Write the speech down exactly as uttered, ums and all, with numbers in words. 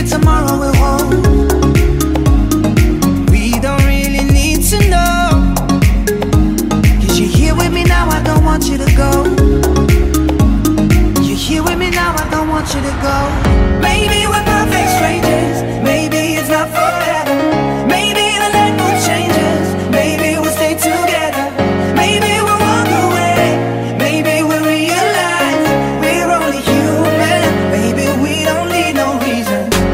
tomorrow will hold. We don't really need to know, 'cause you're here with me now, I don't want you to go. You're here with me now, I don't want you to go. Maybe we're perfect strangers,